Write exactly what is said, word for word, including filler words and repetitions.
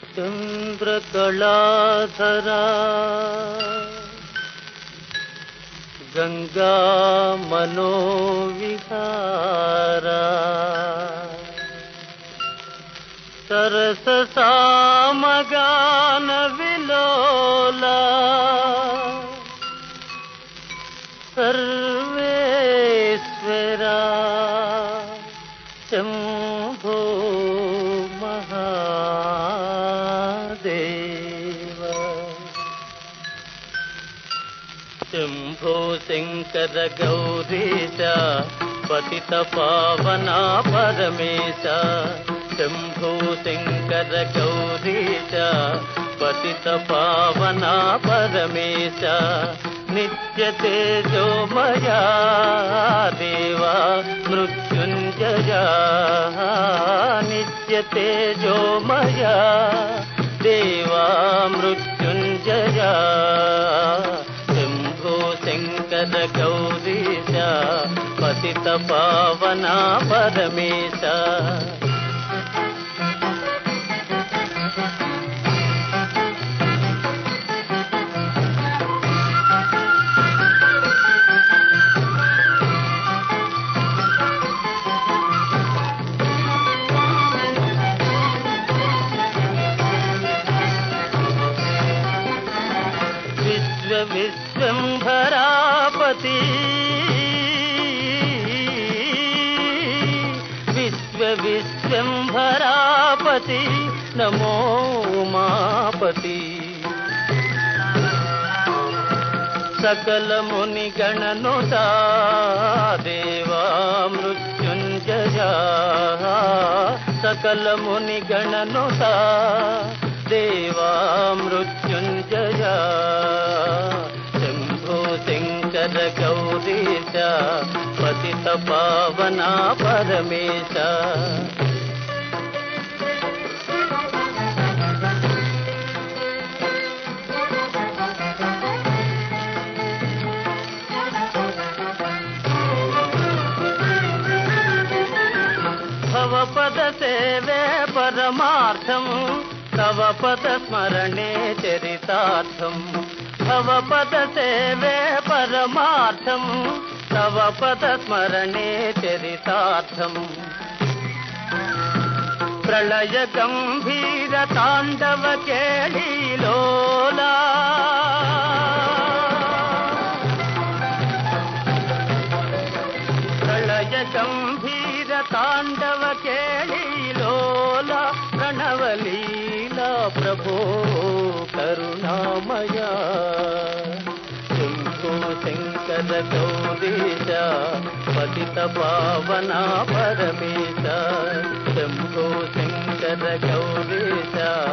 చంద్రకళాధరా గంగా మనోవిహారా సరస సామగాన విలోలా సర్వేశ్వరా శంభో మహాదేవ శంభో శంకర గౌరీశ పతిత పావన పరమేశ శంభో శంకర గౌరీశ పతిత పావన పరమేశ నిత్య తేజోమయా దేవా మృత్యుంజయా నిత్య తేజోమయా దేవా మృత్యుంజయా శంభో శంకర గౌరీశ పతిత పావన పరమేశ విశ్వంభరాపతి విశ్వ విశ్వంభరాపతి నమో ఉమాపతి సకల ముని గణనుతా దేవా మృత్యుంజయా సకల ముని గణనుతా దేవా మృత్యుంజయా శంభో శంకర గౌరీశ పతిత పావన పరమేశ భవపద సేవే పరమార్థం తవ పద స్మరణే చరితార్థం భవపద సేవే పరమార్థం తవ పద స్మరణే చరితార్థం ప్రళయ గంభీర తాండవ కేళీలోలా ప్రళయ గంభీర తాండవ కేళీలోలా ప్రణవలీలా ప్రభో కరుణామయా శంభో శంకర గౌరీశ పతిత పావన పరమేశ శంభో శంకర గౌరీశ